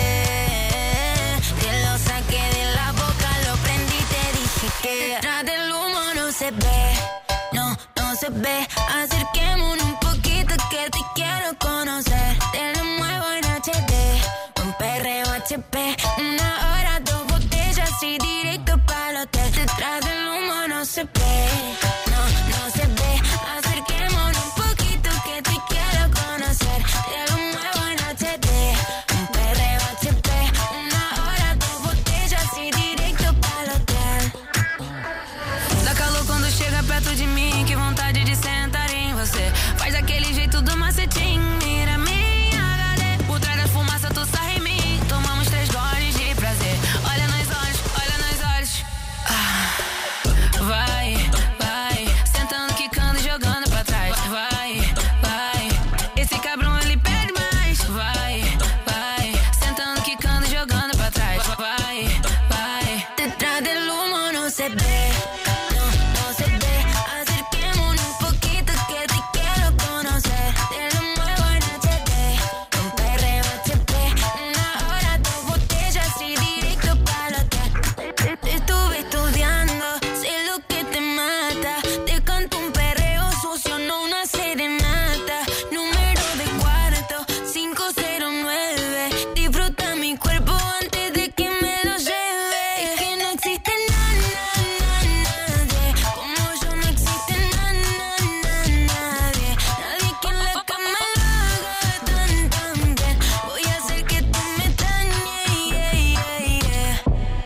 te lo saqué de la boca, lo prendí y te dije que detrás del humo no se ve, no, no se ve. Acerquémonos un poquito que te quiero conocer. Te lo muevo en H D, un perreo H P. Una hora, dos botellas y directo para el hotel. Detrás del humo no se ve, no, no se ve. Acerquémonos un poquito que te quiero conocer. Te lo muevo en H D, un perreo H P. Una hora, dos botellas e direito para o hotel. Dá calor quando chega perto de mim, que vontade de sentar em você. Faz aquele jeito do macetinho, mira minha H D. Por trás da fumaça tu sai em mim, tomamos três goles de prazer. Olha nos olhos, olha nos olhos. Ah, vai, vai, sentando, quicando, jogando pra trás. Vai, vai, esse cabrão ele pede mais. Vai, vai, sentando, quicando, jogando pra trás. Vai, vai, detrás del humo no se ve, no, no se ve. Acerquémonos un poquito que te quiero conocer. Te lo muevo en H D, un perreo H P. Una hora, dos botellas y directo para el hotel. Te, te estuve estudiando, sé lo que te mata. Te canto un perreo sucio, no una serenata. Número de cuarto, cinco cero nueve. Disfruta mi cuerpo antes de que me lo lleve. Es que no existe nada, nadie como yo, no existe nada, nadie. Nadie que en la cama lo haga tan, tan bien. Voy a hacer que tú me dañes, yeah, yeah, yeah.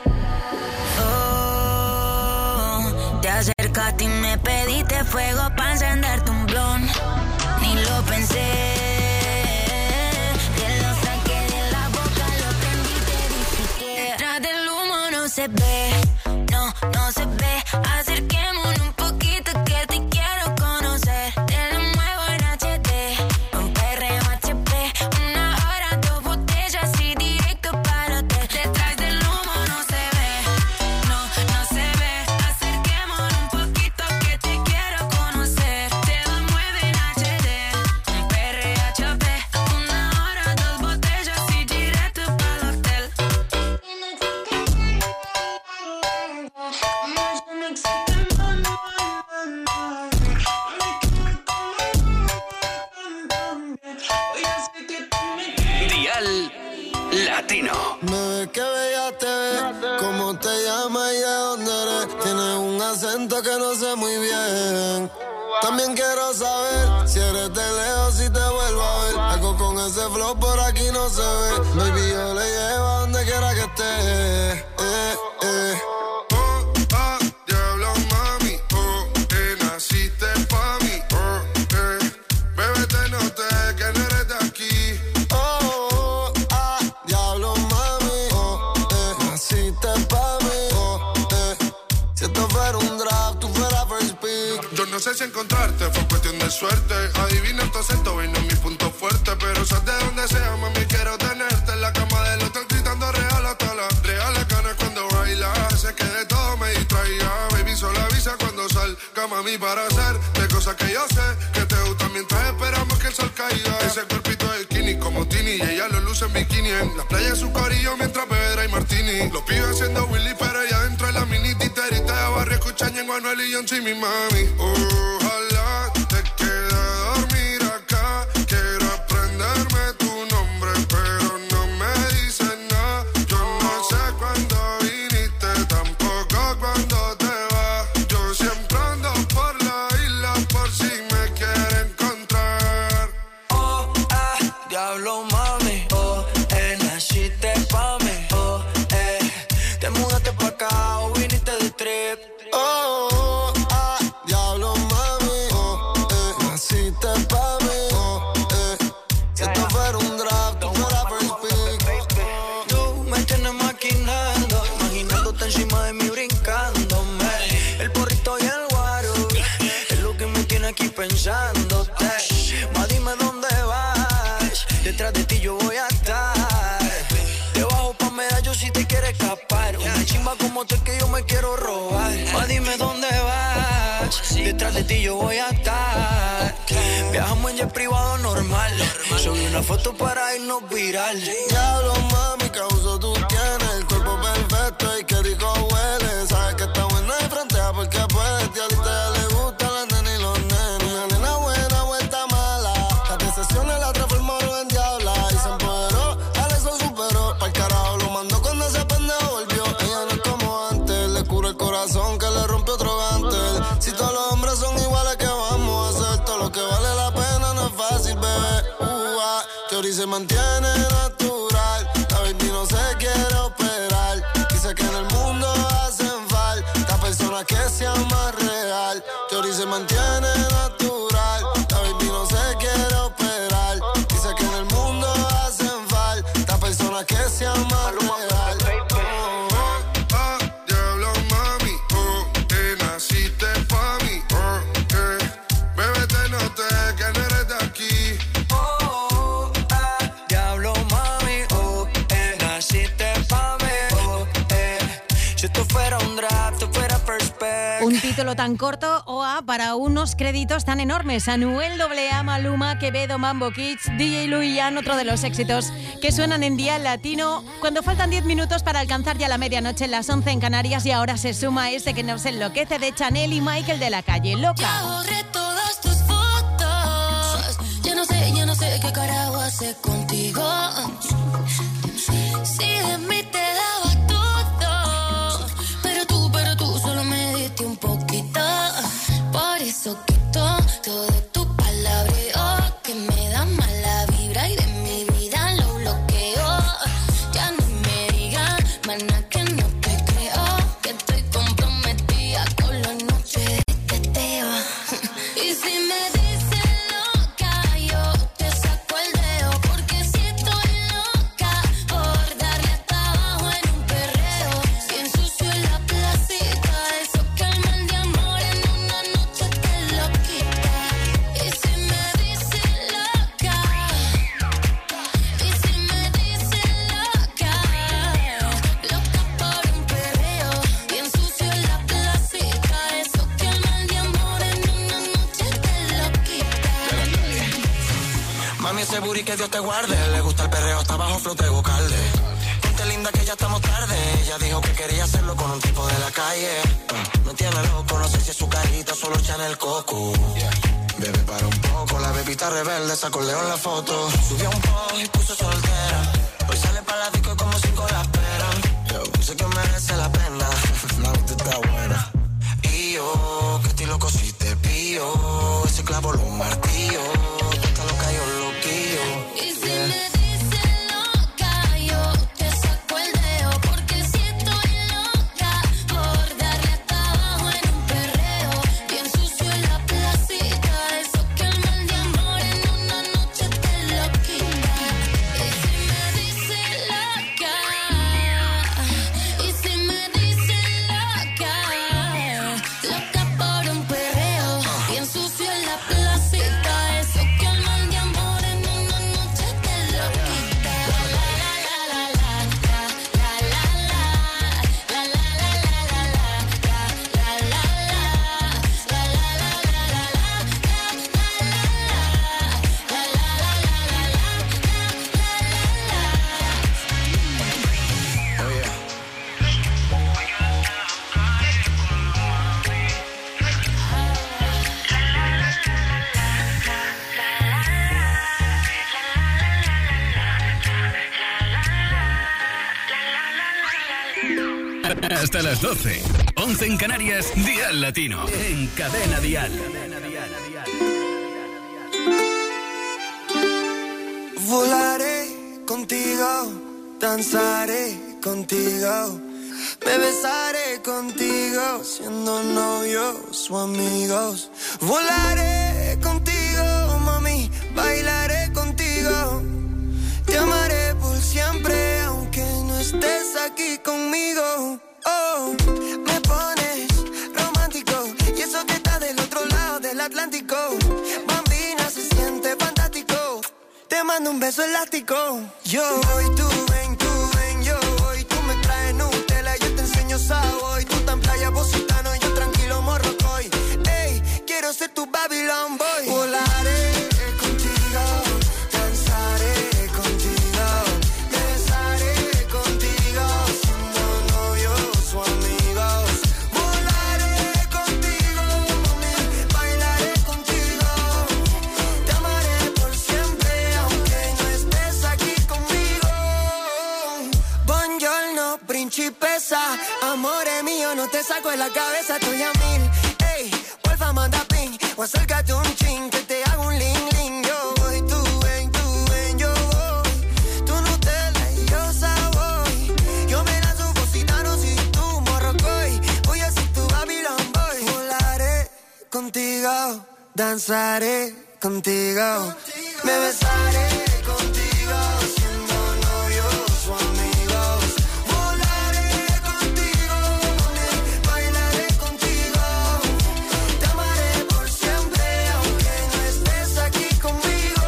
Oh, te acercaste y me pediste fuego para encenderte un blon. Ni lo pensé, te lo saqué de la boca, lo prendí y te dije que detrás del humo no se ve, no, no se ve. Acerquémonos un poquito que te quiero conocer. Te lo muevo en H D, un perreo H P. Una hora, dos botellas y directo para el hotel. Detrás del humo no se ve, no, no se ve. Acerquémonos un poquito que te quiero conocer. Te lo muevo en H D, un perreo H P. Una hora, dos botellas y directo para el hotel. Dial Latino. Bebé, qué bella te ves, cómo te llamas y de dónde eres. Tienes un acento que no sé muy bien. También quiero saber si eres de lejos, si te vuelvo a ver. Algo con ese flow por aquí no se ve. Baby, yo le llevo a donde quiera que esté. Eh, eh. fuera un draft, tú fueras first pick. Yo no sé si encontrarte fue cuestión de suerte. Adivina tu acento, ven no es mi punto fuerte. Pero sabes de donde sea, mami, quiero tenerte en la cama del hotel gritando real hasta las reales ganas cuando baila. Sé que de todo me distraía. Baby, solo avisa cuando salga, mami, para hacer de cosas que yo sé que te gustan mientras esperamos que el sol caiga. Ese cuerpito de skinny como Tini y ella lo luce en bikini. En la playa su corillo mientras bebe y martini. Los pibes haciendo Willy, pero ella dentro de la mini titerita de barrio escuchan en Manuel y John, sí, mi mami. Ojalá te quede a dormir acá. Quiero aprenderme tu nombre, pero no me dices nada. Yo no sé cuándo viniste, tampoco cuándo te vas. Yo siempre ando por la isla por si me quiere encontrar. Oh, ah, diablo, mami. Oh, eh, naciste pa' mí. Oh, eh, te mudaste pa' acá o viniste de trip. Oh, oh, ah, diablo, mami. Oh, eh, naciste pa' mí. Oh, eh, si esto fuera un draft, tú fueras first pick. Oh, tú me tienes maquinando, imaginándote encima de mí brincándome. El porrito y el guaro es lo que me tiene aquí pensándote. Ma, dime dónde vas, detrás de ti yo voy a estar. Debajo pa' medallo si te quieres escapar. Una chimba como tú es que yo me quiero robar. Ma, dime dónde vas, detrás de ti yo voy a estar. Viajamos en jet privado normal, subí una foto para irnos viral. Diablo, mami, causo tú tienes el cuerpo perfecto y qué rico huele. Sabes que está buena y frontea porque puedes. Y a ti te le gustan las nenas y los nenes. Una nena buena, vuelta mala. Las decepciones la transformaron en diabla. Y se empoderó, Alex lo superó. Pa'l carajo lo mandó cuando ese pendejo volvió. Ella no es como antes, le cura el corazón que le rompió otro gantel. Si todos los hombres son iguales, ¿qué vamos a hacer? Todo lo que vale la pena no es fácil, bebé. Uh, ah, Teoría se mantiene natural. La baby no se quiere operar. Dice que en el mundo hacen falta personas que sean más real. Teoría se mantiene natural. La baby no se quiere operar. Dice que en el mundo hacen falta personas que sean más real. Oh, oh, ah, diablo, mami. Oh, eh, naciste pa' mí. Oh, eh, bebé, te noté que no eres de aquí. Oh, ah, diablo, mami. Oh, eh, naciste pa' mí. Oh, eh, si esto fuera un draft, tú fuera perspect. Un título tan corto, O A, para unos créditos tan enormes. Anuel A A, Maluma, Quevedo, Mambo Kids, D J Luian, otro de los éxitos que suenan en Día Latino. Cuando faltan diez minutos para alcanzar ya la medianoche, en las once en Canarias, y ahora se suma este que nos enloquece de Chanel y Michael de la Calle, Loca. Ya borré todas tus fotos. Ya no sé, ya no sé qué carajo hacer contigo. Si de mí te daba todo, pero tú, pero tú solo me diste un poquito. Por eso quito todo tu palabreo que me da mala vibra y de mi vida lo bloqueo. Ya no me digas, mana, que no te creo, que estoy comprometida con la noche de teteo. Y si me dices loca, yo te saco el dedo, porque si estoy loca por darle hasta abajo en un perreo, bien sucio en la placita, eso calma el de amor en una noche te lo quita. Y si me dices loca, y si me dices loca, loca por un perreo, bien sucio en la placita, eso calma el de amor en una noche te lo quita. Mami, ese booty que Dios te guarde. Le gusta el perreo, hasta abajo flote Gocalde. Ponte linda que ya estamos tarde. Ella dijo que quería hacerlo con un tipo de la calle. Uh, me tiene loco, no sé si es su carita o solo Chanel Coco. Bebé, para un poco, la bebita rebelde sacó Leo en la foto. Subió un post y puso soltera. Hoy sale para la disco y como cinco la esperan. Yo sé que merece la pena. La nota está buena. Y yo, que estilo cosiste pío. Ese clavo lo martillo. Tú estás loca, yo loquillo. Y si me dices loca, yo te saco el dedo, porque si estoy loca por darle hasta abajo en un perreo, bien sucio en la placita, eso calma el de amor en una noche te lo quita. Y si me dices loca, y si me dices loca, Hasta las doce. once en Canarias, Dial Latino. En Cadena Dial. Volaré contigo, danzaré contigo, me besaré contigo, siendo novios o amigos. Volaré contigo, mami, bailaré contigo, te amaré por siempre, aunque no estés aquí conmigo. Oh, me pones romántico, y eso que está del otro lado del Atlántico. Bambina, se siente fantástico, te mando un beso elástico. Yo voy, tú ven, tú ven, yo voy. Tú me traes Nutella, yo te enseño Savoy. Tú tan playa, Positano, yo tranquilo Morrocoy. Ey, quiero ser tu Babylon Boy. Volaré contigo, danzaré contigo, me besaré contigo, siendo novios o amigos. Volaré contigo, mami, bailaré contigo, te amaré por siempre, aunque no estés aquí conmigo. Buongiorno, principesa, amore mío, no te saco de la cabeza, estoy a mil. Ey, porfa, manda ping, o acércate un chin, que te hago un ling ling. Yo voy, tú ven, tú ven, yo voy. Tú Nutella y yo Savoy. Yo me lanzo Positano si tú Morrocoy. Voy a ser tu Babylon Boy. Volaré contigo, danzaré contigo, me besaré contigo, siendo novios o amigos. Volaré contigo, bailaré contigo, te amaré por siempre, aunque no estés aquí conmigo.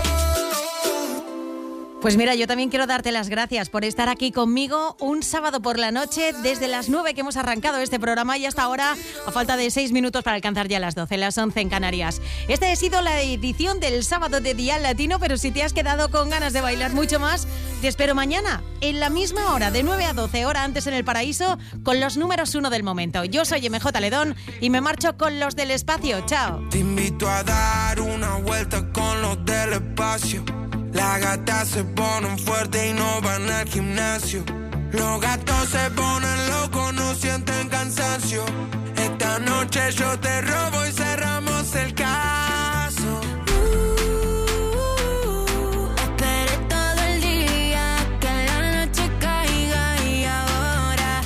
Pues mira, yo también quiero darte las gracias por estar aquí conmigo un sábado por la noche, desde las nueve que hemos arrancado este programa y hasta ahora, a falta de seis minutos para alcanzar ya las doce, las once en Canarias. Esta ha sido la edición del sábado de Dial Latino, pero si te has quedado con ganas de bailar mucho más, te espero mañana, en la misma hora, de nueve a doce, hora antes en el Paraíso, con los números uno del momento. Yo soy M J Ledón y me marcho con los del espacio. Chao. Te invito a dar una vuelta con los del espacio. Las gatas se ponen fuertes y no van al gimnasio. Los gatos se ponen locos, no sienten cansancio. Esta noche yo te robo y cerramos el caso. Esperé todo el día que la noche caiga y ahora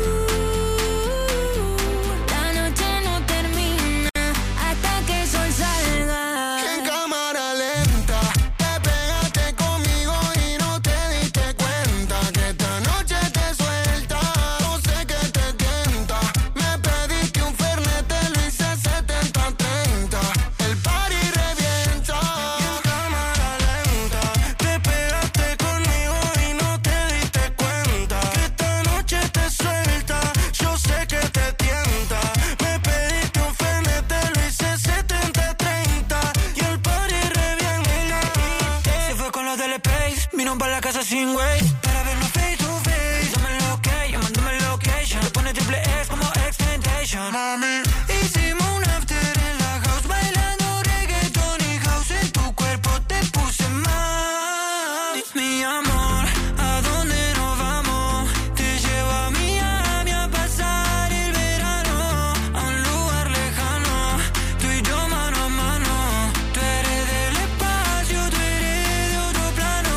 uh, la noche no termina hasta que el sol salga. En cámara lenta, te pegaste conmigo y no te diste cuenta que esta noche te suelta. No sé qué te tienta, me pediste un fernet, te lo hice setenta treinta. El party revienta. En cámara lenta, te pegaste conmigo y no te diste cuenta que esta noche te suelta. Yo sé que te tienta, me pediste un fernet, te lo hice setenta treinta. Y el party revienta. Se fue con los del Space, vino para la casa sin güey, para vernos face to face. Dame el ok, yo mándame el location. Te pone triple X como X-Tentation. Mami, Hicimos un after en la house, bailando reggaeton y house. En tu cuerpo te puse mal. Mi amor, ¿a dónde nos vamos? Te llevo a Miami a pasar el verano, a un lugar lejano, tú y yo mano a mano. Tú eres del espacio, tú eres de otro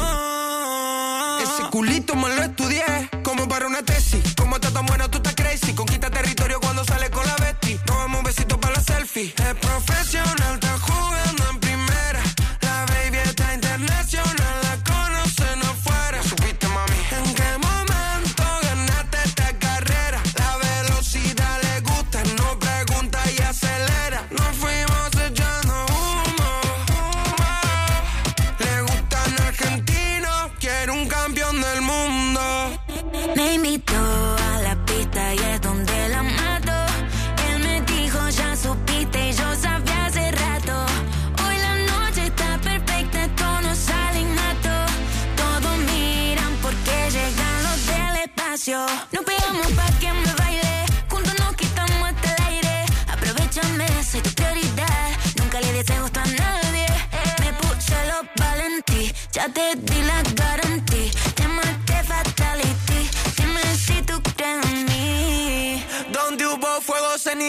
plano. ese culito me lo estudié como para una tesis. Como estás tan buena, tú estás crazy. Conquista territorio cuando sale con la Betty. Nos damos un besito para la selfie. Es profesional, está jugando en primera. La baby está internacional, la conocen afuera. ¿Supiste, mami? ¿En qué momento ganaste esta carrera? La velocidad le gusta, no pregunta y acelera. Nos fuimos echando humo, humo. Le gustan argentinos, quiere un campeón del mundo. Me invitó a la pista y es donde la mato. Él me dijo, ya supiste, y yo sabía hace rato. Hoy la noche está perfecta, esto no sale innato. Todos miran porque llegan los del espacio. Nos pegamos pa' que me baile, juntos nos quitamos hasta el aire. Aprovechame, soy tu prioridad, nunca le des gusto a nadie. Me puse los valentí, ya te di la garantía. Te maté fatality, dime si tú crees en mí.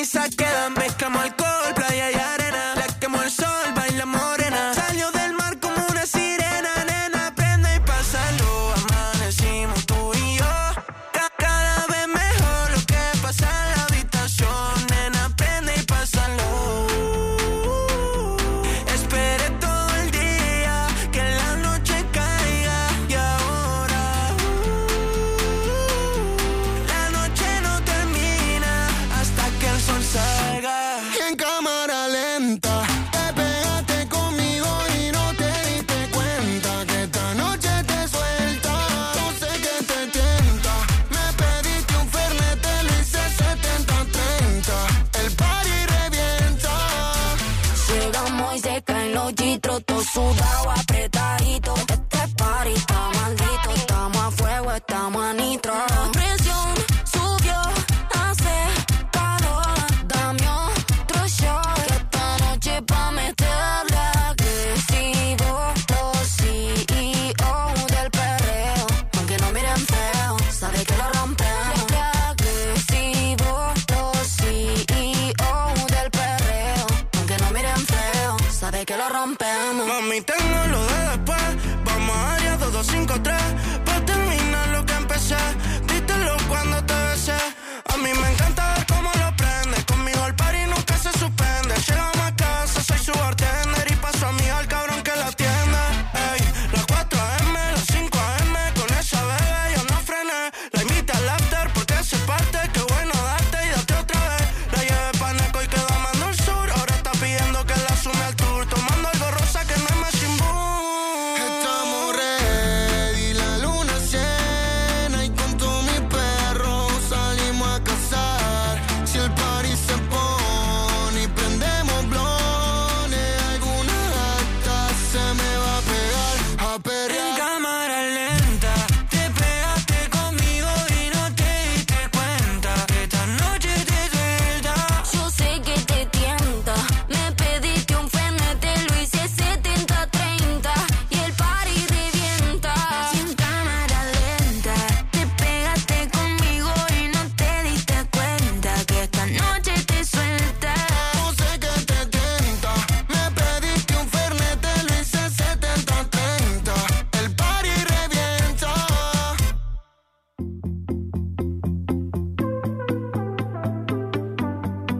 ceniza quedan, mezclamos alcohol, playa y arena. La quemó el sol, baila morena. Salió del mar como una sirena, nena, prende y pásalo. Amanecimos tú y yo, Ca- cada vez mejor lo que pasa en la habitación, nena, prende y pásalo. Esperé todo el día que la noche caiga y ahora la noche no termina hasta que el sol salga. Y en cámara lenta te pegaste conmigo y no te diste cuenta que esta noche te suelta. No sé qué te tienta. Me pediste un Fernet, te lo hice setenta treinta. El party revienta. Llegamos y se caen los chitros, todo sudado, apretadito. Este party está maldito, estamos a fuego, estamos a nitro. La presión subió, hace calor, dame otro shot. Que esta noche pa' meterle agresivo. Los C E O del perreo, aunque no miren feo, sabe que lo rompemos. Agresivo, los C E O del perreo, aunque no miren feo, sabe que lo rompemos. Mami, tengo lo de después. Vamos a área dos dos cinco tres pa' terminar lo que empecé. Dítelo cuando te besé. A mí me encanta